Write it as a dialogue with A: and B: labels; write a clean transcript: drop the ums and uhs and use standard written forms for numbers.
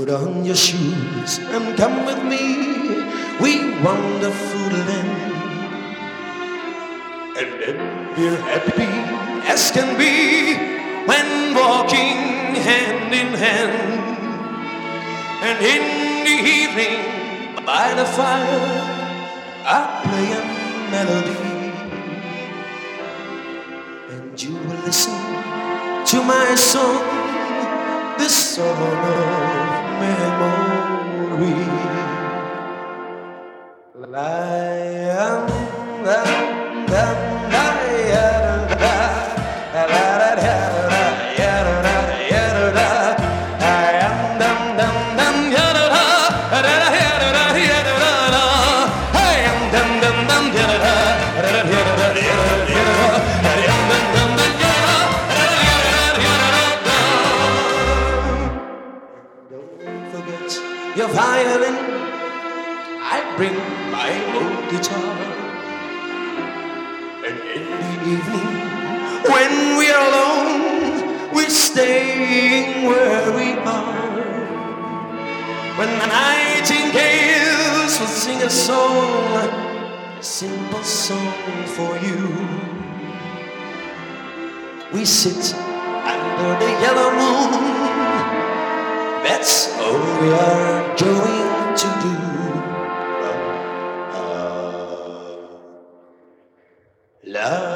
A: Put on your shoes and come with me. We wander through the land, and then we're happy as can be when walking hand in hand. And in the evening by the fire, I play a melody, and you will listen to my song, this song of memory. Don't forget your violin. I bring my old guitar. And in the evening, when we are alone, we're staying where we are. When the nightingales will sing a song, a simple song for you. We sit under the yellow moon. That's all we are going to do. Love.